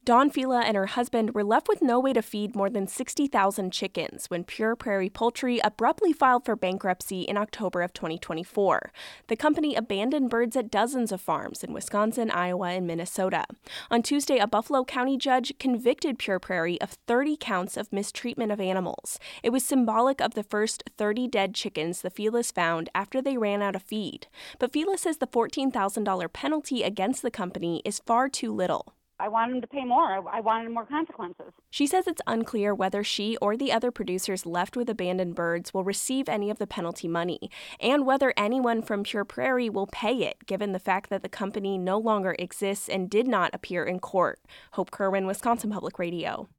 Dawn Fila and her husband were left with no way to feed more than 60,000 chickens when Pure Prairie Poultry abruptly filed for bankruptcy in October of 2024. The company abandoned birds at dozens of farms in Wisconsin, Iowa, and Minnesota. On Tuesday, a Buffalo County judge convicted Pure Prairie of 30 counts of mistreatment of animals. It was symbolic of the first 30 dead chickens the Filas found after they ran out of feed. But Fila says the $14,000 penalty against the company is far too little. I wanted him to pay more. I wanted more consequences. She says it's unclear whether she or the other producers left with abandoned birds will receive any of the penalty money, and whether anyone from Pure Prairie will pay it, given the fact that the company no longer exists and did not appear in court. Hope Kerwin, Wisconsin Public Radio.